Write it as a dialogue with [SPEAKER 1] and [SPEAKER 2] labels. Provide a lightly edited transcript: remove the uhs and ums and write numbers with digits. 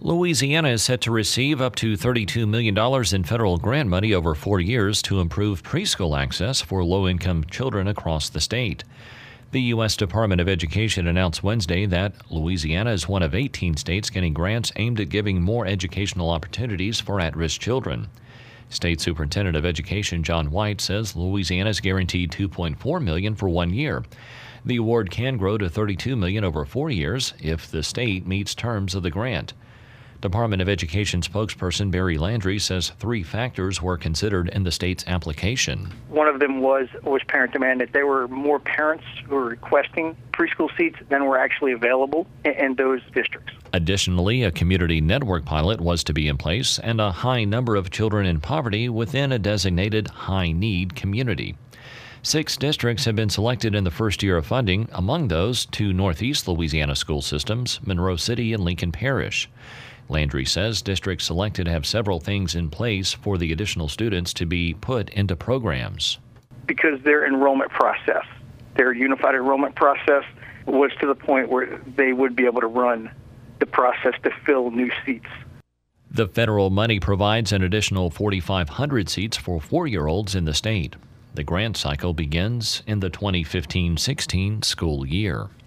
[SPEAKER 1] Louisiana is set to receive up to $32 million in federal grant money over 4 years to improve preschool access for low-income children across the state. The U.S. Department of Education announced Wednesday that Louisiana is one of 18 states getting grants aimed at giving more educational opportunities for at-risk children. State Superintendent of Education John White says Louisiana is guaranteed $2.4 million for 1 year. The award can grow to $32 million over 4 years if the state meets terms of the grant. Department of Education spokesperson Barry Landry says 3 factors were considered in the state's application.
[SPEAKER 2] One of them was parent demand, that there were more parents who were requesting preschool seats than were actually available in those districts.
[SPEAKER 1] Additionally, a community network pilot was to be in place and a high number of children in poverty within a designated high-need community. 6 districts have been selected in the first year of funding, among those 2 Northeast Louisiana school systems, Monroe City and Lincoln Parish. Landry says districts selected have several things in place for the additional students to be put into programs.
[SPEAKER 2] Because their enrollment process, their unified enrollment process, was to the point where they would be able to run the process to fill new seats.
[SPEAKER 1] The federal money provides an additional 4,500 seats for 4-year-olds in the state. The grant cycle begins in the 2015-16 school year.